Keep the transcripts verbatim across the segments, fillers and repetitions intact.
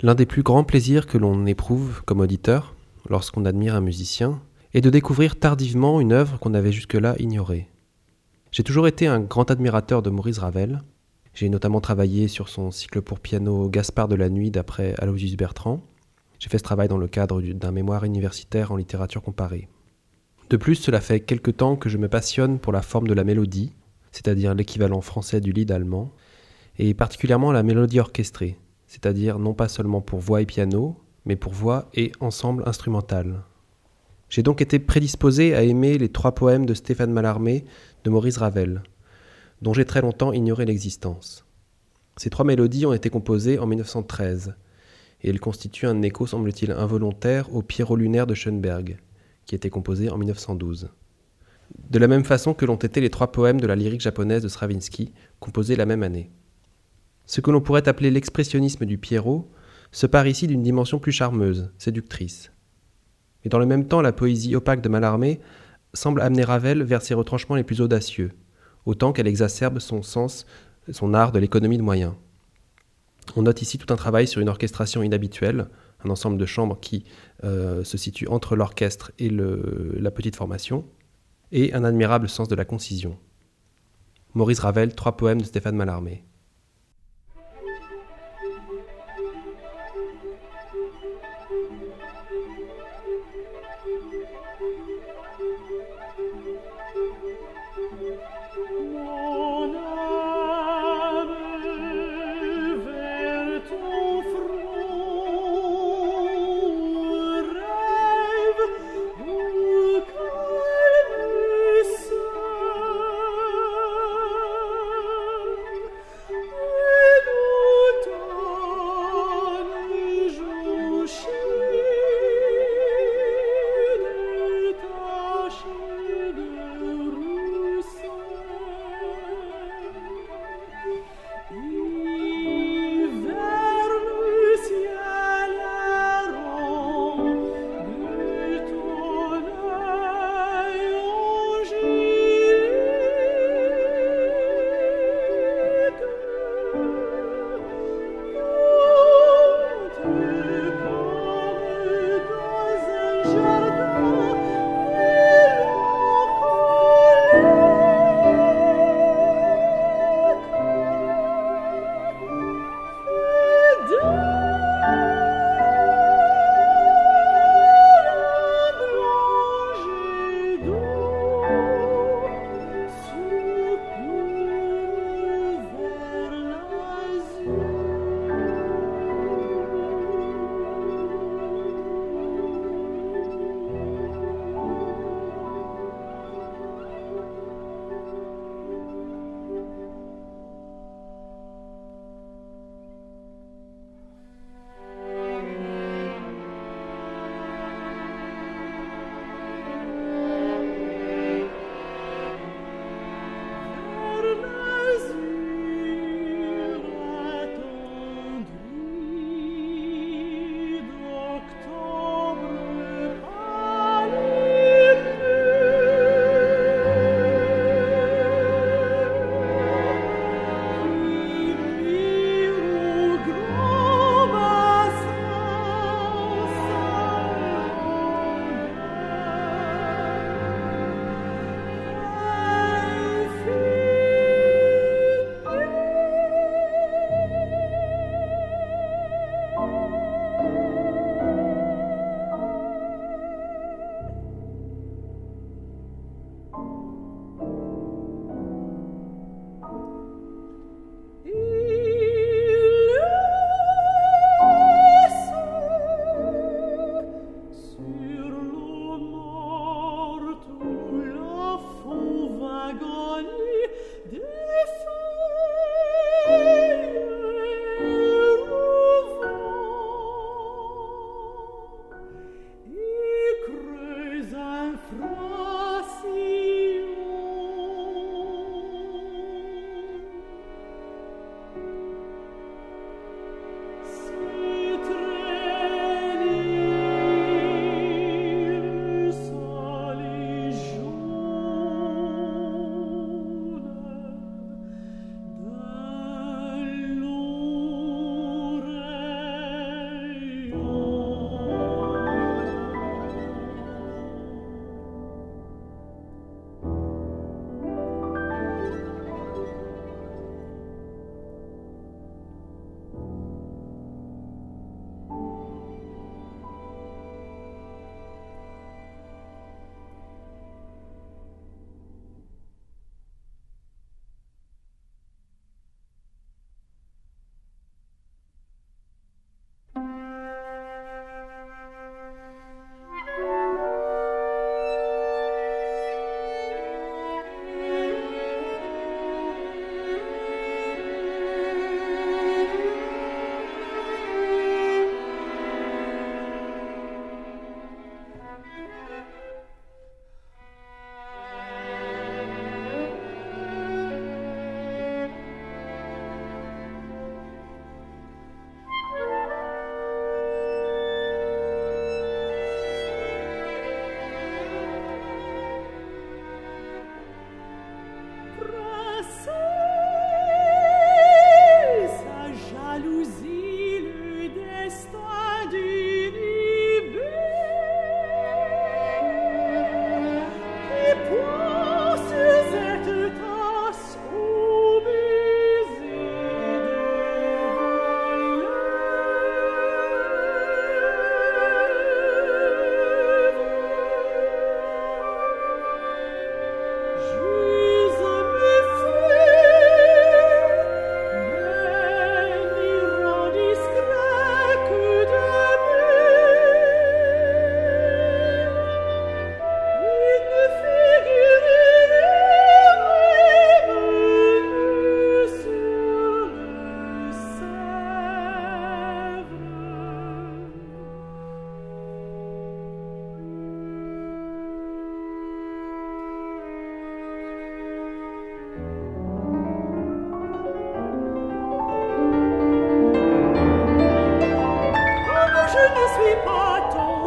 L'un des plus grands plaisirs que l'on éprouve comme auditeur, lorsqu'on admire un musicien, est de découvrir tardivement une œuvre qu'on avait jusque-là ignorée. J'ai toujours été un grand admirateur de Maurice Ravel. J'ai notamment travaillé sur son cycle pour piano Gaspard de la Nuit d'après Aloysius Bertrand. J'ai fait ce travail dans le cadre d'un mémoire universitaire en littérature comparée. De plus, cela fait quelque temps que je me passionne pour la forme de la mélodie, c'est-à-dire l'équivalent français du lied allemand, et particulièrement la mélodie orchestrée, c'est-à-dire non pas seulement pour voix et piano, mais pour voix et ensemble instrumental. J'ai donc été prédisposé à aimer les trois poèmes de Stéphane Mallarmé de Maurice Ravel, dont j'ai très longtemps ignoré l'existence. Ces trois mélodies ont été composées en mille neuf cent treize, et elles constituent un écho, semble-t-il, involontaire au Pierrot lunaire de Schoenberg, qui était composé en mille neuf cent douze. De la même façon que l'ont été les trois poèmes de la lyrique japonaise de Stravinsky, composés la même année. Ce que l'on pourrait appeler l'expressionnisme du Pierrot se part ici d'une dimension plus charmeuse, séductrice. Mais dans le même temps, la poésie opaque de Mallarmé semble amener Ravel vers ses retranchements les plus audacieux, autant qu'elle exacerbe son sens, son art de l'économie de moyens. On note ici tout un travail sur une orchestration inhabituelle, un ensemble de chambres qui euh, se situe entre l'orchestre et le, la petite formation, et un admirable sens de la concision. Maurice Ravel, trois poèmes de Stéphane Mallarmé.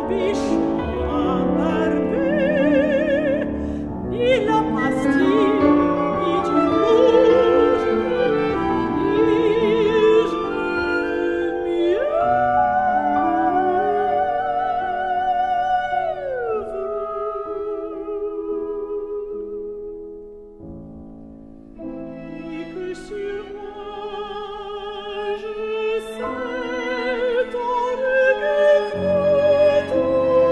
Thank you.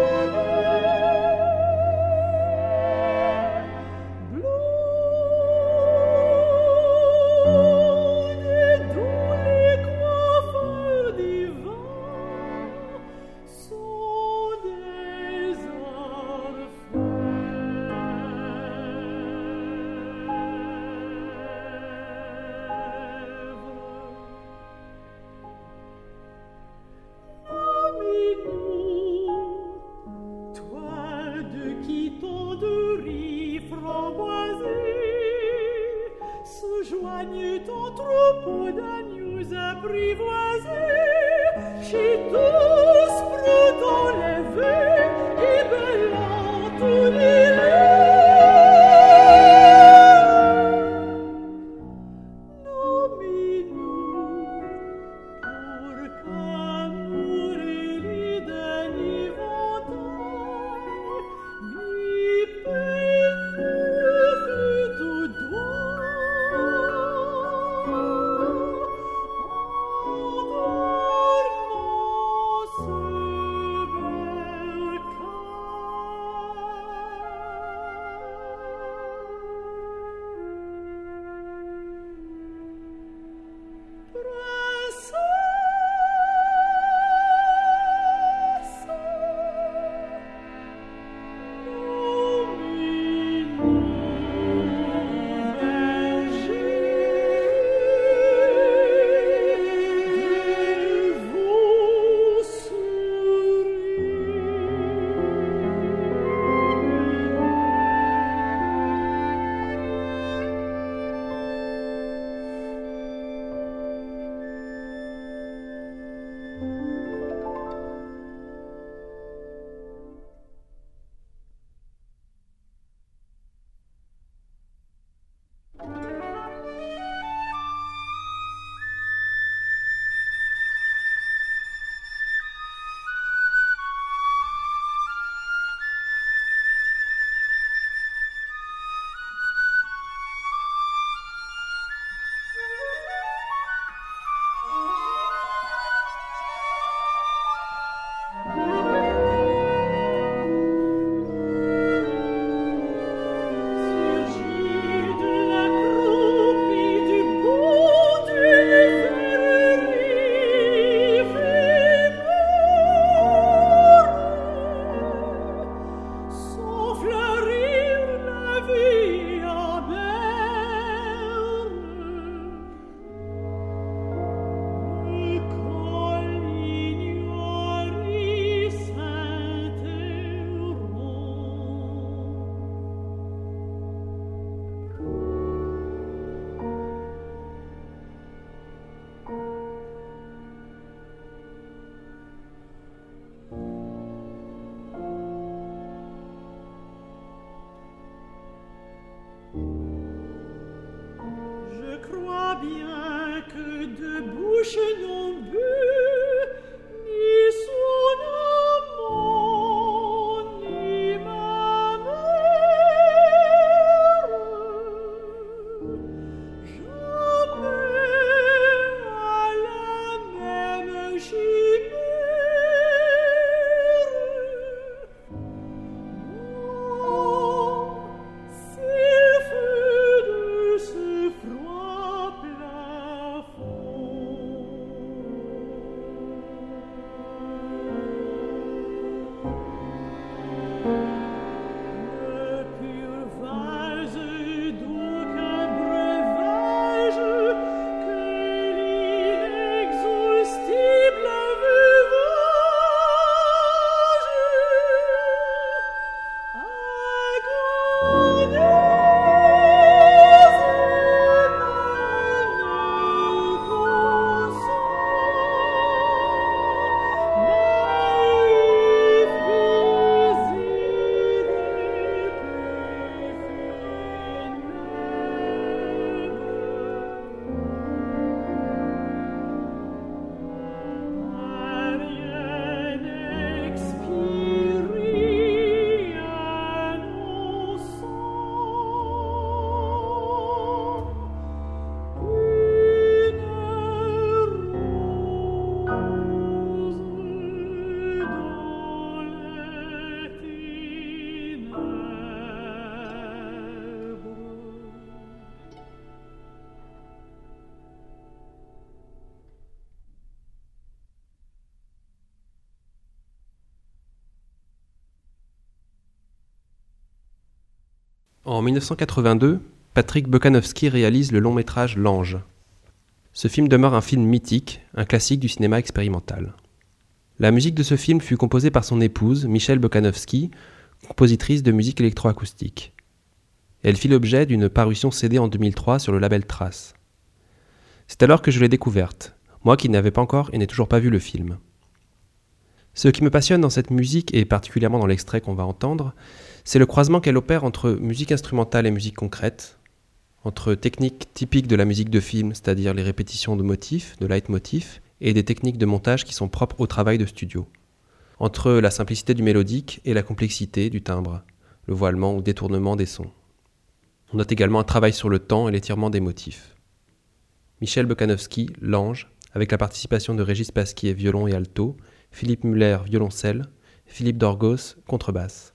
En mille neuf cent quatre-vingt-deux, Patrick Bokanowski réalise le long métrage L'Ange. Ce film demeure un film mythique, un classique du cinéma expérimental. La musique de ce film fut composée par son épouse, Michelle Bokanowski, compositrice de musique électroacoustique. Elle fit l'objet d'une parution C D en deux mille trois sur le label Trace. C'est alors que je l'ai découverte, moi qui n'avais pas encore et n'ai toujours pas vu le film. Ce qui me passionne dans cette musique, et particulièrement dans l'extrait qu'on va entendre, c'est le croisement qu'elle opère entre musique instrumentale et musique concrète, entre techniques typiques de la musique de film, c'est-à-dire les répétitions de motifs, de leitmotifs, et des techniques de montage qui sont propres au travail de studio, entre la simplicité du mélodique et la complexité du timbre, le voilement ou détournement des sons. On note également un travail sur le temps et l'étirement des motifs. Michelle Bokanowski, L'Ange, avec la participation de Régis Pasquier, violon et alto, Philippe Muller, violoncelle, Philippe Dorgos, contrebasse.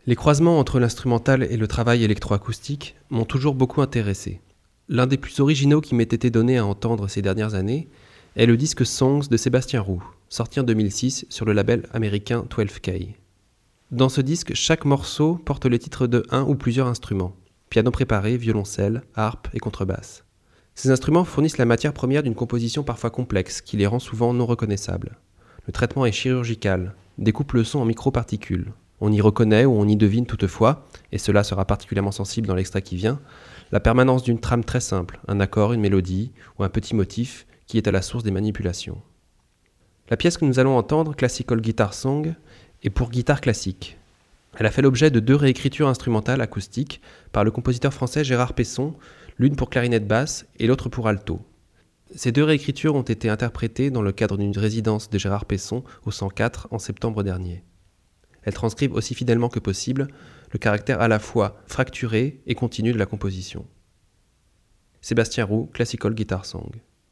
Les croisements entre l'instrumental et le travail électroacoustique m'ont toujours beaucoup intéressé. L'un des plus originaux qui m'ait été donné à entendre ces dernières années est le disque Songs de Sébastien Roux, sorti en deux mille six sur le label américain douze K. Dans ce disque, chaque morceau porte le titre de un ou plusieurs instruments, piano préparé, violoncelle, harpe et contrebasse. Ces instruments fournissent la matière première d'une composition parfois complexe, qui les rend souvent non reconnaissables. Le traitement est chirurgical, découpe le son en microparticules. On y reconnaît ou on y devine toutefois, et cela sera particulièrement sensible dans l'extrait qui vient, la permanence d'une trame très simple, un accord, une mélodie ou un petit motif qui est à la source des manipulations. La pièce que nous allons entendre, Classical Guitar Song, est pour guitare classique. Elle a fait l'objet de deux réécritures instrumentales acoustiques par le compositeur français Gérard Pesson, l'une pour clarinette basse et l'autre pour alto. Ces deux réécritures ont été interprétées dans le cadre d'une résidence de Gérard Pesson au cent quatre en septembre dernier. Elles transcrivent aussi fidèlement que possible le caractère à la fois fracturé et continu de la composition. Sébastien Roux, Classical Guitar Song.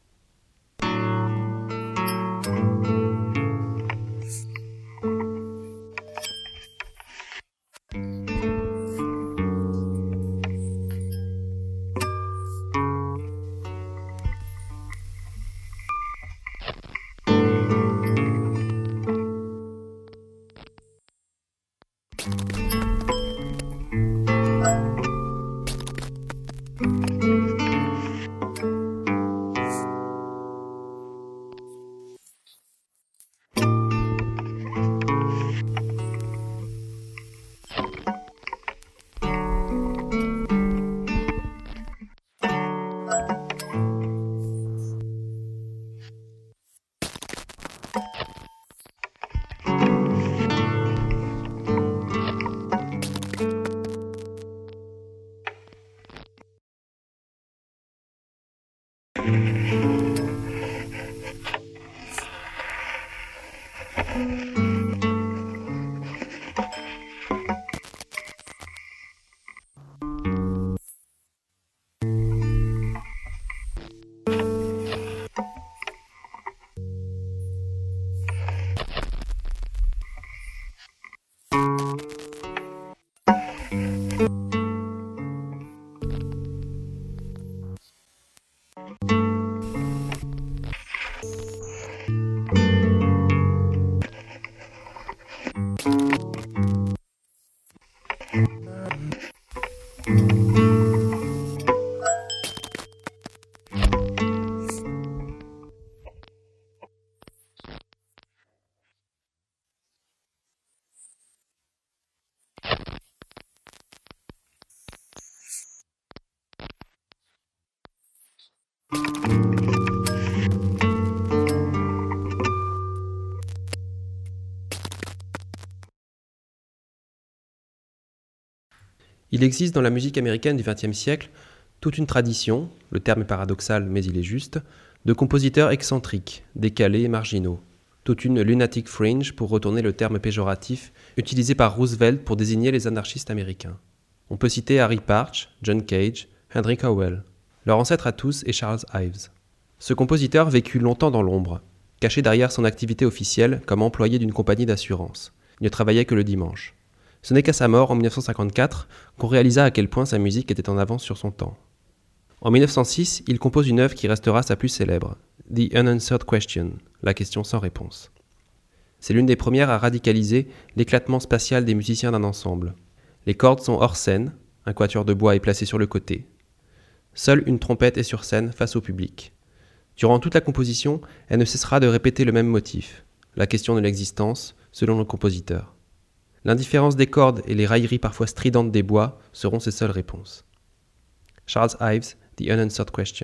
Il existe dans la musique américaine du vingtième siècle toute une tradition, le terme est paradoxal mais il est juste, de compositeurs excentriques, décalés et marginaux. Toute une lunatic fringe pour retourner le terme péjoratif utilisé par Roosevelt pour désigner les anarchistes américains. On peut citer Harry Partch, John Cage, Henry Cowell. Leur ancêtre à tous est Charles Ives. Ce compositeur vécut longtemps dans l'ombre, caché derrière son activité officielle comme employé d'une compagnie d'assurance. Il ne travaillait que le dimanche. Ce n'est qu'à sa mort en mille neuf cent cinquante-quatre qu'on réalisa à quel point sa musique était en avance sur son temps. En mille neuf cent six, il compose une œuvre qui restera sa plus célèbre, The Unanswered Question, la question sans réponse. C'est l'une des premières à radicaliser l'éclatement spatial des musiciens d'un ensemble. Les cordes sont hors scène, un quatuor de bois est placé sur le côté. Seule une trompette est sur scène face au public. Durant toute la composition, elle ne cessera de répéter le même motif, la question de l'existence, selon le compositeur. L'indifférence des cordes et les railleries parfois stridentes des bois seront ses seules réponses. Charles Ives, The Unanswered Question.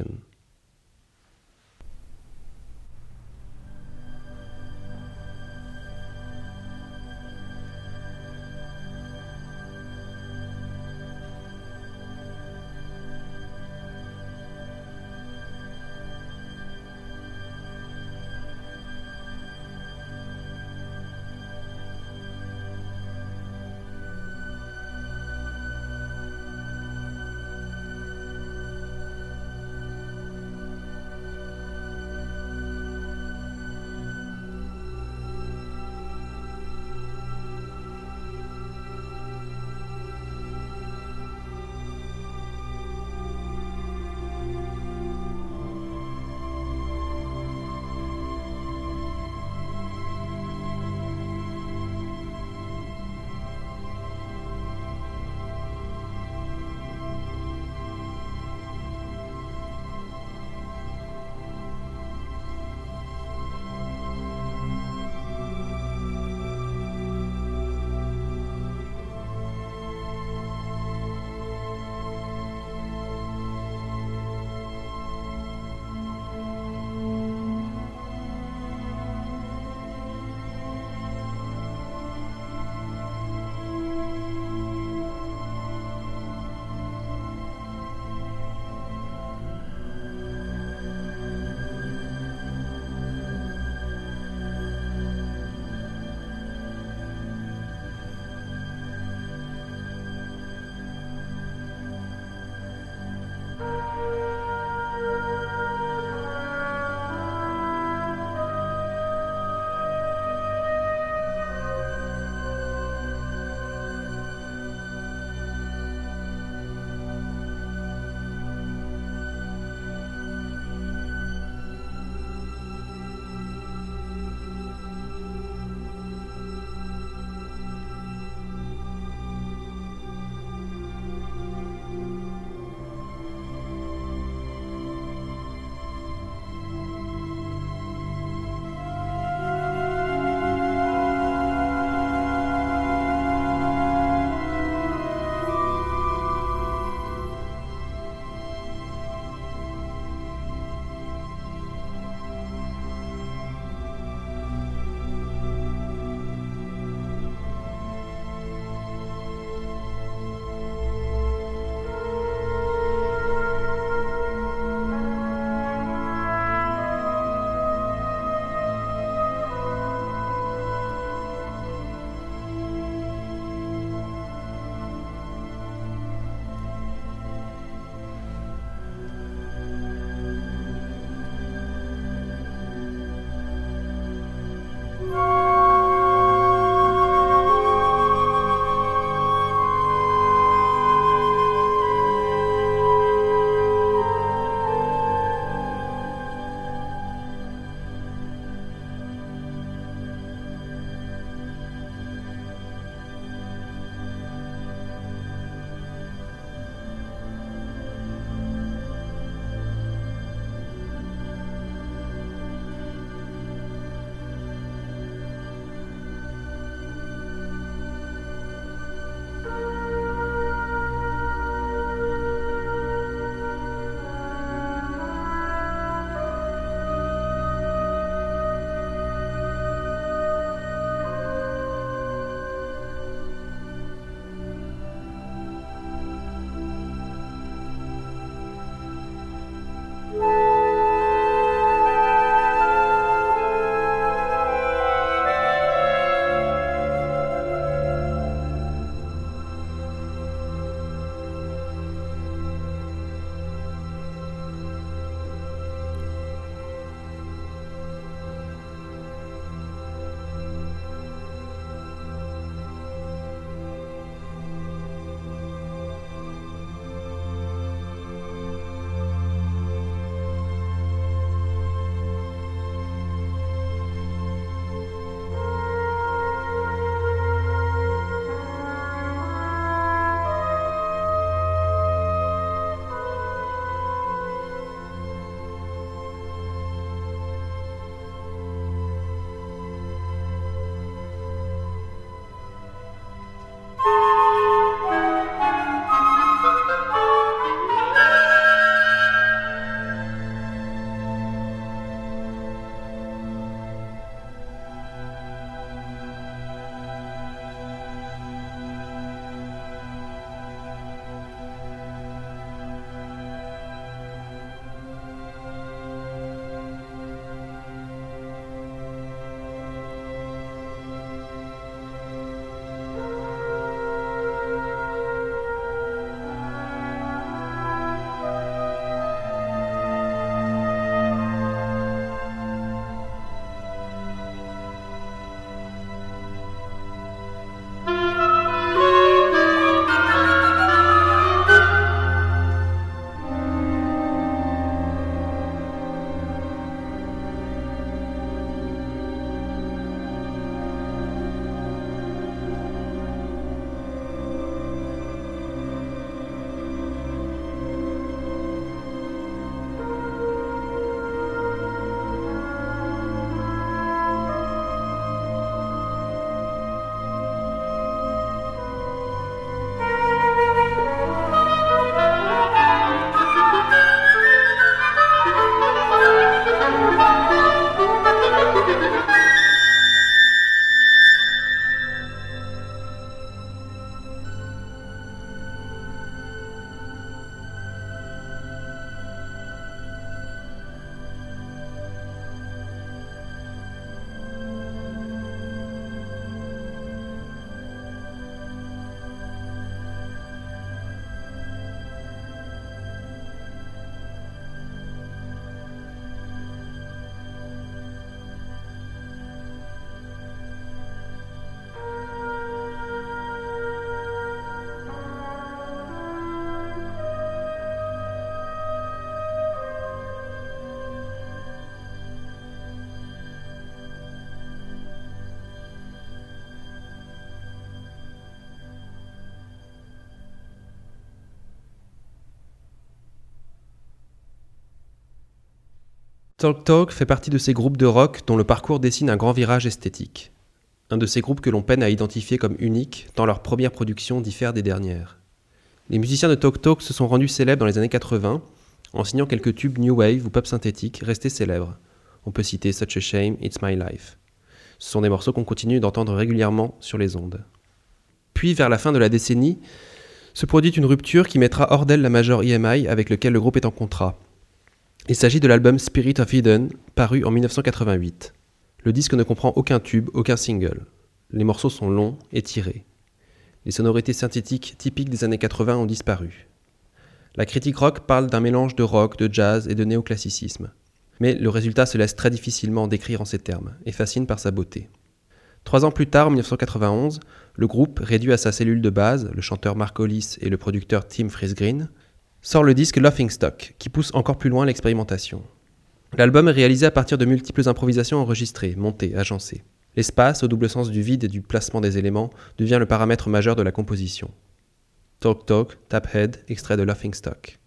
Talk Talk fait partie de ces groupes de rock dont le parcours dessine un grand virage esthétique. Un de ces groupes que l'on peine à identifier comme uniques, tant leur première production diffère des dernières. Les musiciens de Talk Talk se sont rendus célèbres dans les années quatre-vingts, en signant quelques tubes new wave ou pop synthétique restés célèbres. On peut citer Such a Shame, It's My Life. Ce sont des morceaux qu'on continue d'entendre régulièrement sur les ondes. Puis, vers la fin de la décennie, se produit une rupture qui mettra hors d'elle la major E M I avec lequel le groupe est en contrat. Il s'agit de l'album Spirit of Eden, paru en dix-neuf cent quatre-vingt-huit. Le disque ne comprend aucun tube, aucun single. Les morceaux sont longs et tirés. Les sonorités synthétiques typiques des années quatre-vingts ont disparu. La critique rock parle d'un mélange de rock, de jazz et de néoclassicisme. Mais le résultat se laisse très difficilement décrire en ces termes, et fascine par sa beauté. Trois ans plus tard, en dix-neuf cent quatre-vingt-onze, le groupe, réduit à sa cellule de base, le chanteur Mark Hollis et le producteur Tim Friese-Greene, sort le disque Laughingstock, qui pousse encore plus loin l'expérimentation. L'album est réalisé à partir de multiples improvisations enregistrées, montées, agencées. L'espace, au double sens du vide et du placement des éléments, devient le paramètre majeur de la composition. Talk Talk, Taphead, extrait de Laughingstock.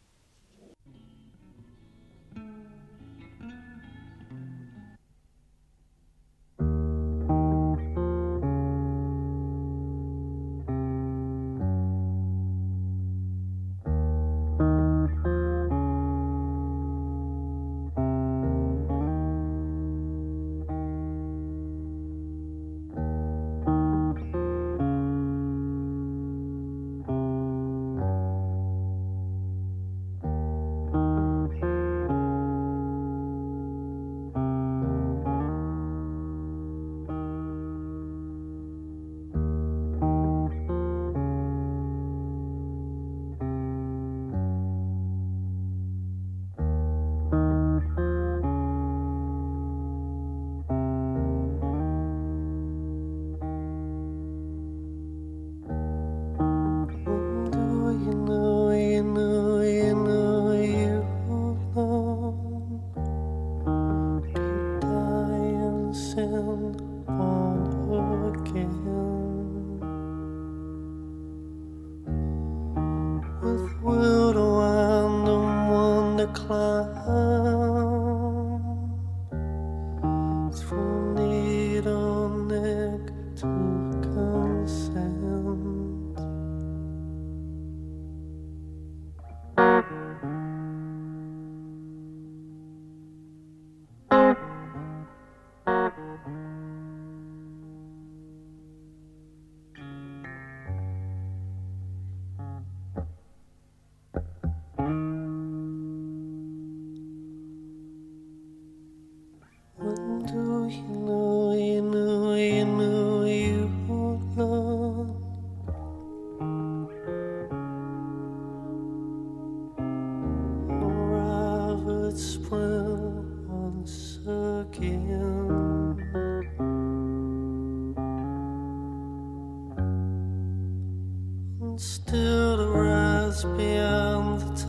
Still to rise beyond the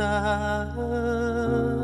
tide.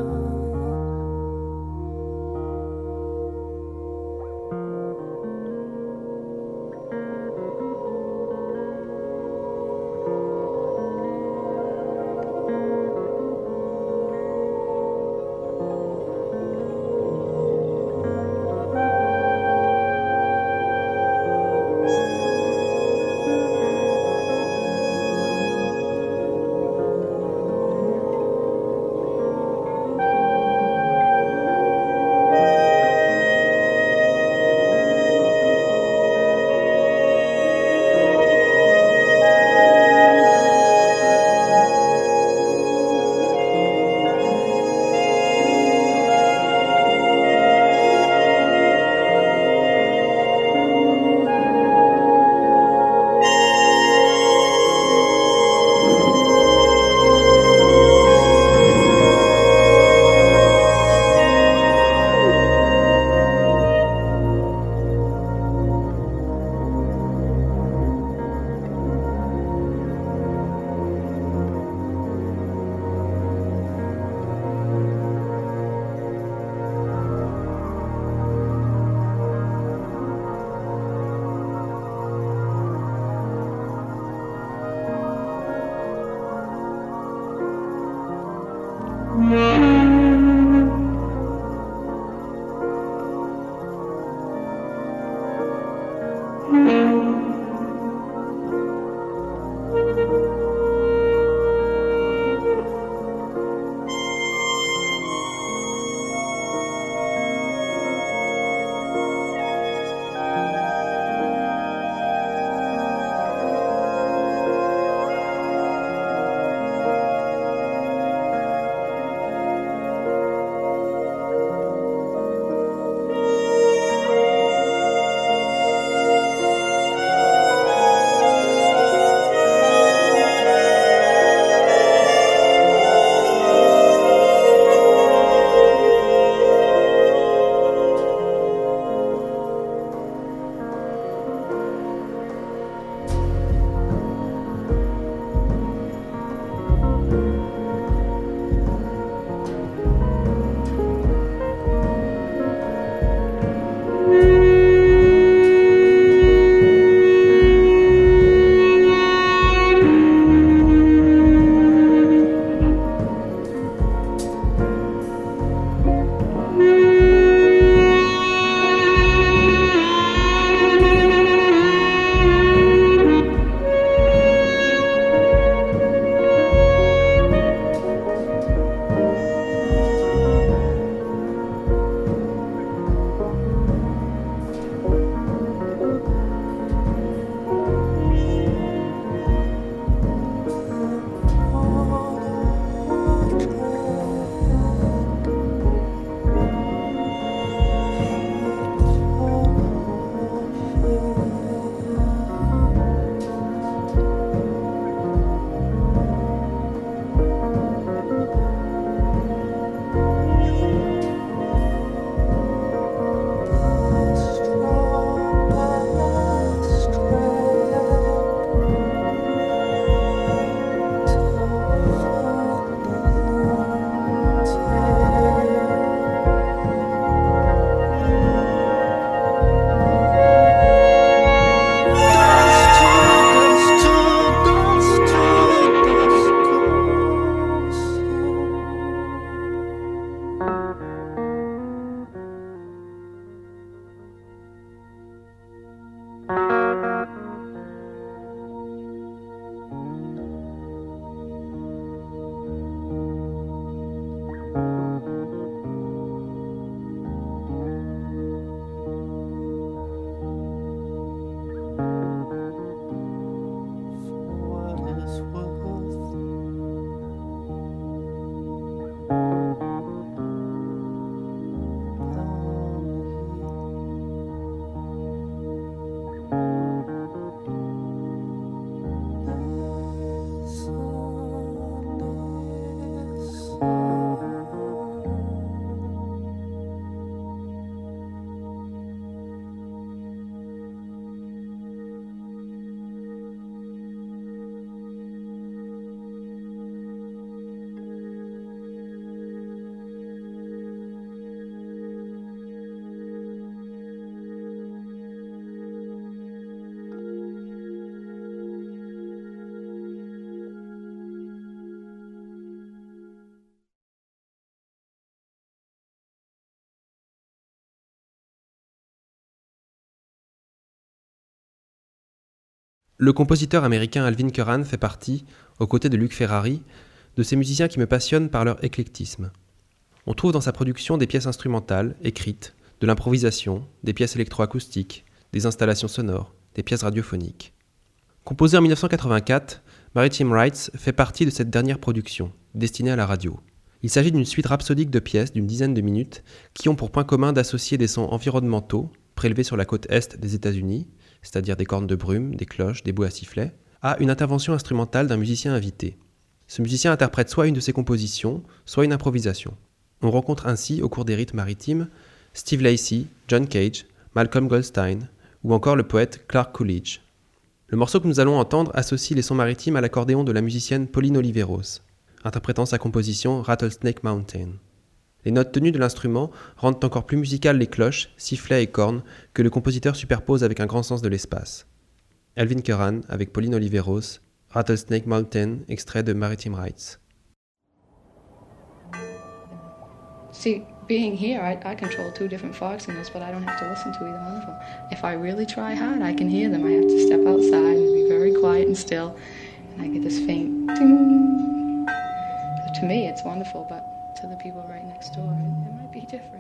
Le compositeur américain Alvin Curran fait partie, aux côtés de Luc Ferrari, de ces musiciens qui me passionnent par leur éclectisme. On trouve dans sa production des pièces instrumentales, écrites, de l'improvisation, des pièces électroacoustiques, des installations sonores, des pièces radiophoniques. Composé en dix-neuf cent quatre-vingt-quatre, Maritime Rights fait partie de cette dernière production, destinée à la radio. Il s'agit d'une suite rhapsodique de pièces d'une dizaine de minutes qui ont pour point commun d'associer des sons environnementaux, prélevés sur la côte est des États-Unis, c'est-à-dire des cornes de brume, des cloches, des bouées à sifflets, à une intervention instrumentale d'un musicien invité. Ce musicien interprète soit une de ses compositions, soit une improvisation. On rencontre ainsi, au cours des rites maritimes, Steve Lacy, John Cage, Malcolm Goldstein, ou encore le poète Clark Coolidge. Le morceau que nous allons entendre associe les sons maritimes à l'accordéon de la musicienne Pauline Oliveros, interprétant sa composition Rattlesnake Mountain. Les notes tenues de l'instrument rendent encore plus musicales les cloches, sifflets et cornes que le compositeur superpose avec un grand sens de l'espace. Alvin Curran avec Pauline Oliveros, Rattlesnake Mountain, extrait de Maritime Rights. See, being here, I, I control two different fog signals, but I don't have to listen to either one of them. If I really try hard, I can hear them. I have to step outside and be very quiet and still, and I get this faint ding. To me, it's wonderful, but to the people right next door, it, it might be different.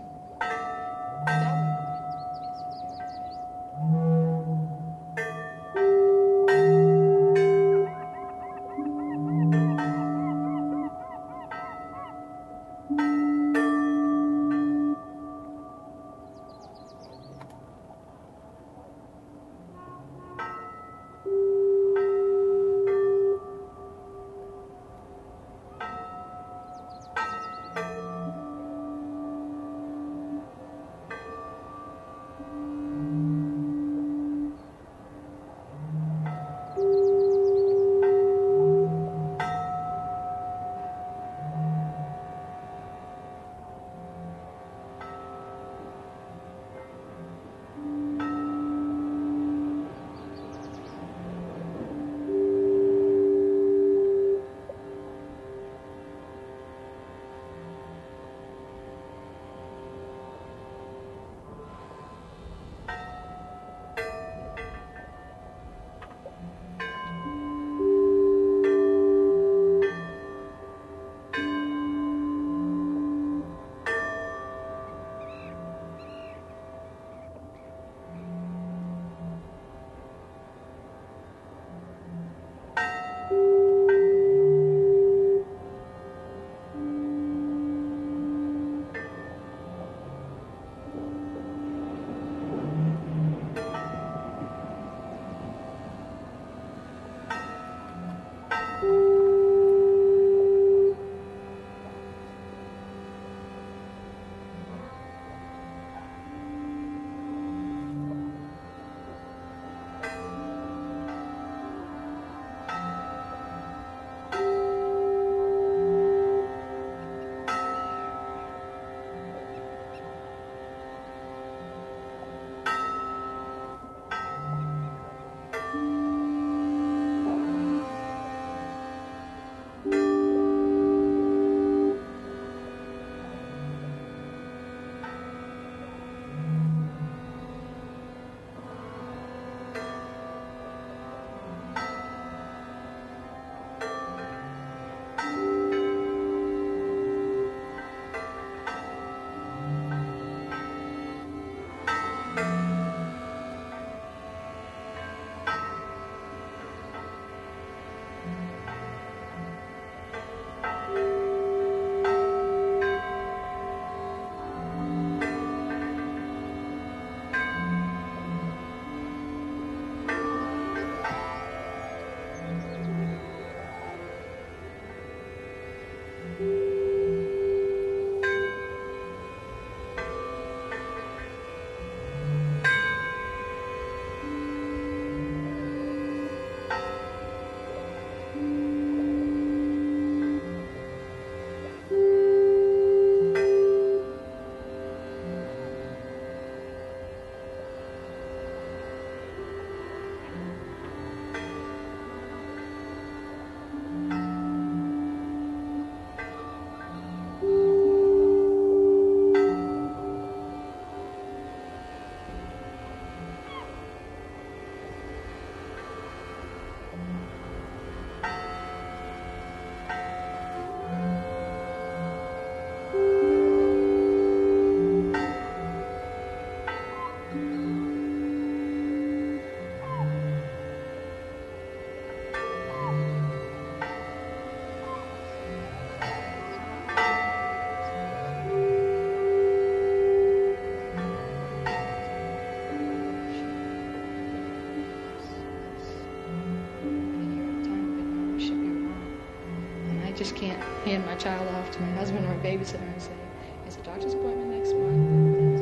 my child off to my husband or a babysitter and say, "Is a doctor's appointment next month?"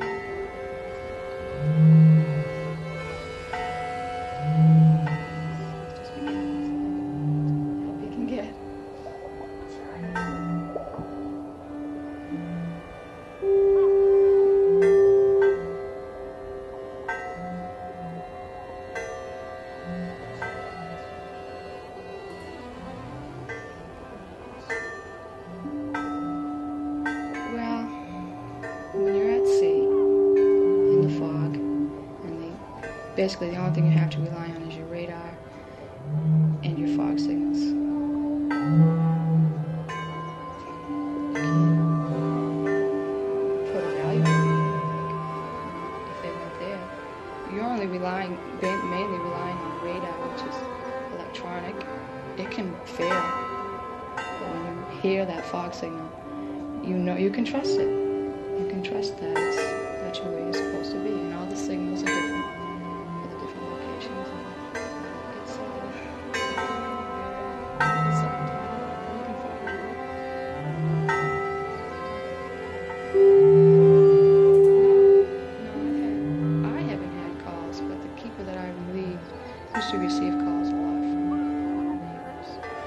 Just be careful. Help you can get. Well, when you're at sea, in the fog, and the, basically the only thing you have to rely on is your radar and your fog signals. You can't put a value on it, if they weren't there. You're only relying, ba- mainly relying on radar, which is electronic. It can fail, but when you hear that fog signal, you know you can trust it. You can trust that it's that you're where you're supposed to be, and all the signals are different for the different locations. And it's uh, it's something to be looking forward to. No, I've had, I haven't had calls, but the keeper that I relieved used to receive calls a lot from neighbors.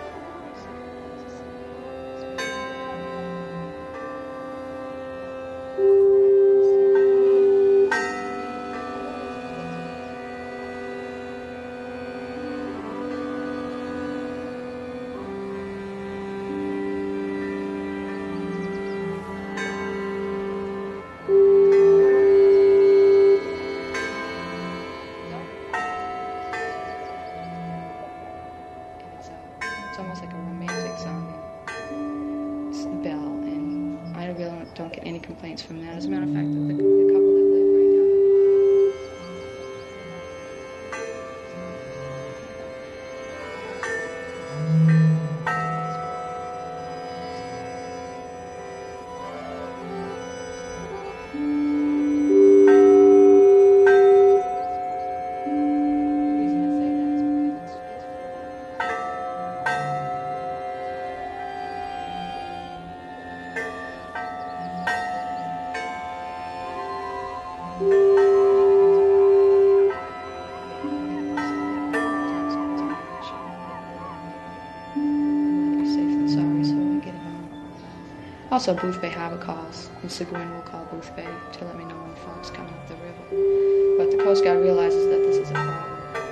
It's, uh, it's almost like a romantic sounding s- bell, and I really don't, don't get any complaints from that. As a matter of fact, the, the couple that live right The reason I say that is because it's, it's You're safe and sorry, so we get it on. Also, Boothbay Harbor calls. Mister Gwynn will call Boothbay to let me know when the fog's coming up the river. But the Coast Guard realizes that this is a problem.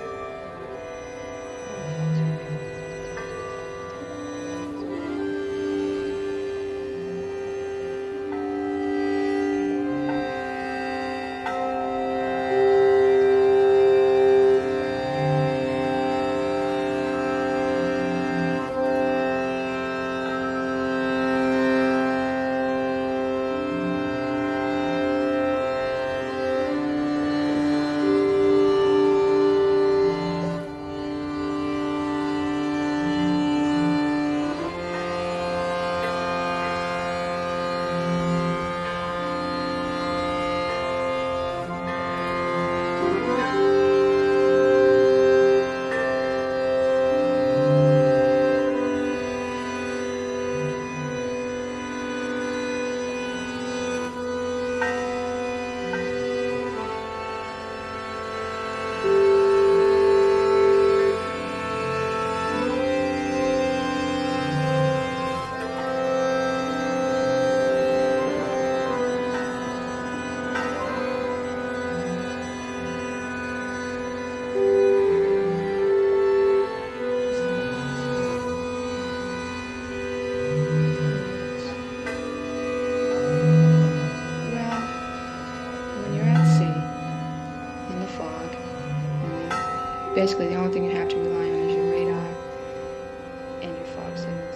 Well, when you're at sea, in the fog, and the, basically the only thing you have to rely on is your radar and your fog signals.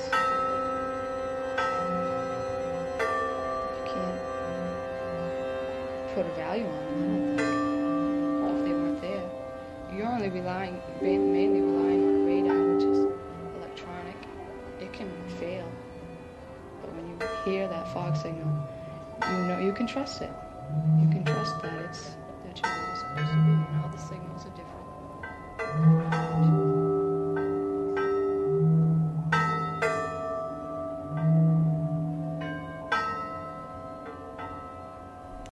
You can't put a value on them, I don't think, if they weren't there. You're only relying, ma- mainly relying on a radar, which is electronic. It can fail, but when you hear that fog signal, you know you can trust it. You can trust that it's that you're